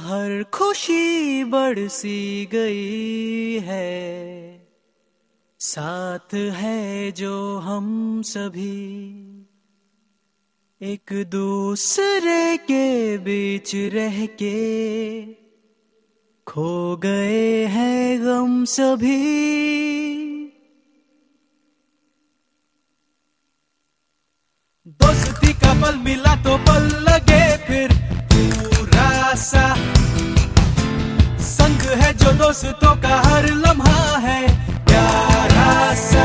हर खुशी बरसी गई है, साथ है जो हम सभी एक दूसरे के बीच रह के खो गए हैं गम सभी। दोस्ती का पल मिला तो पल लगे फिर पूरा सा, संग है जो दोस्तों का हर लम्हा है प्यारा सा।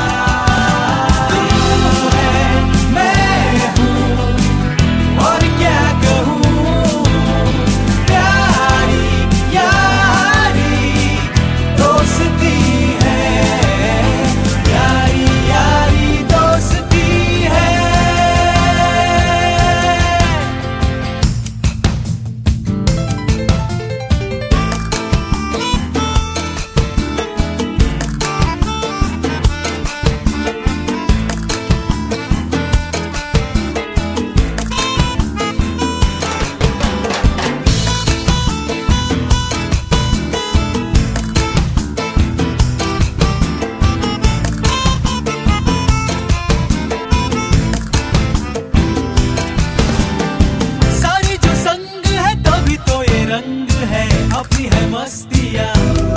तू है मैं हूँ और क्या कहूँ, प्यारी यारी दोस्ती है, प्यारी यारी दोस्ती है। अपनी है मस्तियाँ,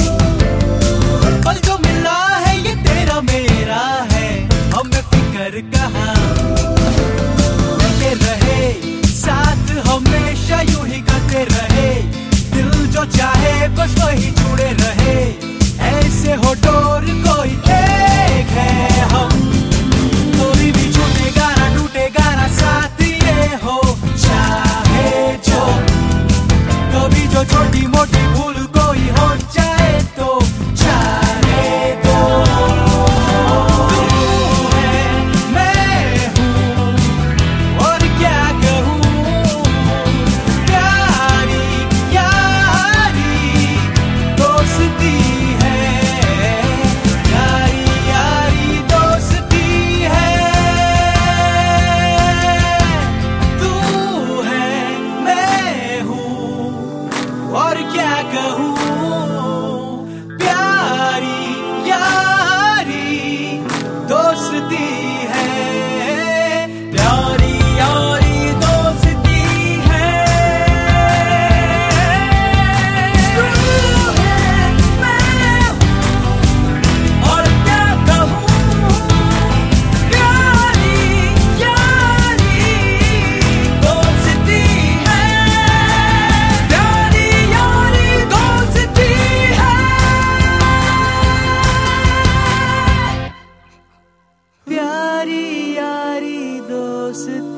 पल जो मिला है ये तेरा मेरा है, हमें फिक्र कहाँ। मिलते रहे साथ हमेशा यूं ही करते रहे, दिल जो चाहे बस वही जुड़े रहे, ऐसे हो डोर कोई एक है हम। कभी भी छूटेगा ना टूटेगा ना साथ ये हो, चाहे जो कभी जो छोटी मोटी भूल कोई हो जाए तो जाने दो। तू है मैं हूँ और क्या कहूँ, प्यारी यारी दोस्ती है, प्यारी यारी दोस्ती है। तू है मैं हूँ और क्या कहूँ, प्यारी यारी दोस्ती है, प्यारी यारी दोस्ती है। तू है मैं और क्या कहूँ, प्यारी यारी दोस्ती है, प्यारी यारी दोस्ती है, प्यारी यारी दोस्ती।